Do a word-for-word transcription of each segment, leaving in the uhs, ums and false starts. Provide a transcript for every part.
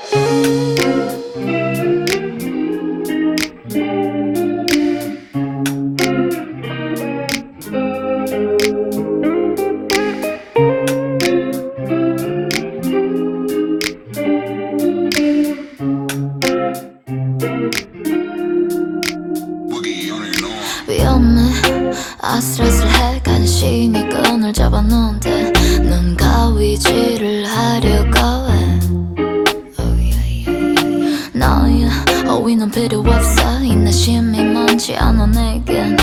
위험해 아슬아슬해 간신히 끈을 잡았는데 눈 가위질을 하려고 해 너의 어휘는 필요 없어 인내심이 많지 않아 내겐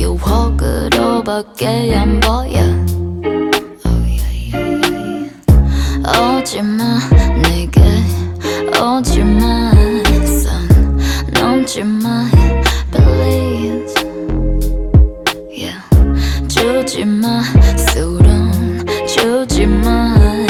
유혹으로밖에 안 보여 오지마 내게 오지마 선 넘지마 please 주지마 술은 주지마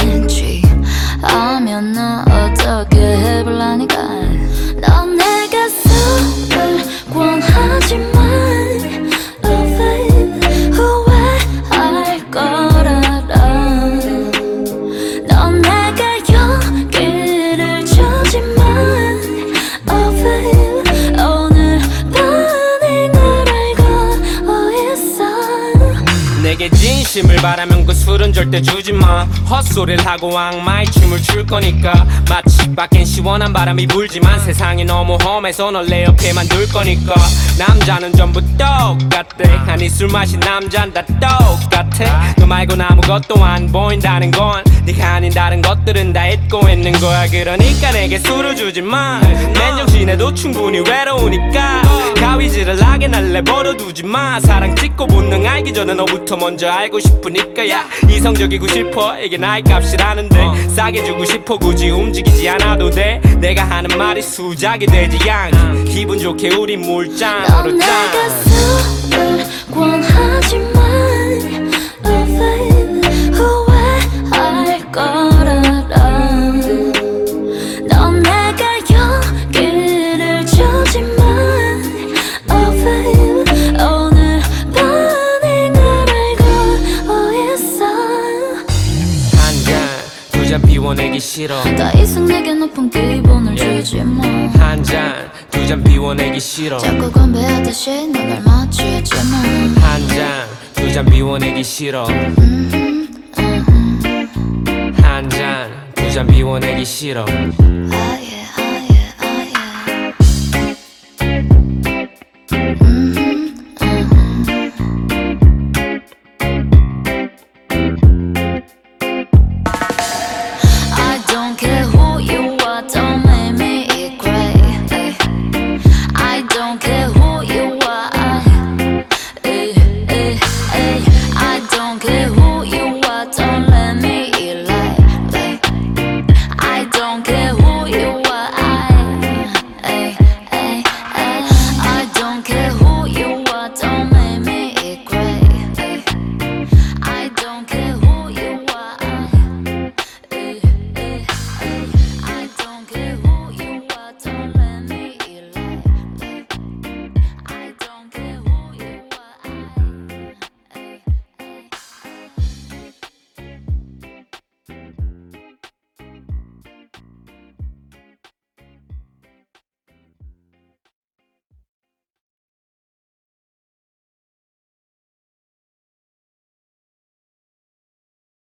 취하면 나 어떻게 해볼라니까 넌 내가 술을 권하지만 Oh baby 후회할 걸 알아 넌 내가 용기를 주지만 Oh baby 오늘 밤에 널 알고 있어 내게 진심을 바라면 그 술은 절대 주지마 헛소리를 하고 악마의 춤을 출 거니까 마치 밖엔 시원한 바람이 불지만 세상이 너무 험해서 널 내 옆에만 둘 거니까 남자는 전부 똑같대 아니 술 마신 남잔 다 똑같아 너 말곤 아무것도 안 보인다는 건 네가 아닌 다른 것들은 다 잊고 있는 거야 그러니까 내게 술을 주지마 맨정신에도 충분히 외로우니까 가위질을 하게 날 내버려두지마 사랑 찍고 본능 알기 전에 너부터 먼저 알고 싶으니까 야 이성적이고 싶어 이게 나의 값이라는데 싸게 주고 싶어 굳이 움직이지 않아도 돼 내가 하는 말이 수작이 되지 않게 기분 좋게 우리 물장으로 넌 내가 술을 권하지만 Oh baby 후회할 걸 알아 넌 내가 용기를 주지만 Oh baby 오늘 밤에 널 알고 있어 한 잔 두 잔 비워내기 싫어 더 이상 내게 높은 기분을 주지 마 한 잔 두 잔 비워내기 싫어 자꾸 건배하듯이 눈을 맞추지 마 한 잔 두 잔 비워내기 싫어 음, 음, 한 잔 두 잔 비워내기 싫어 아.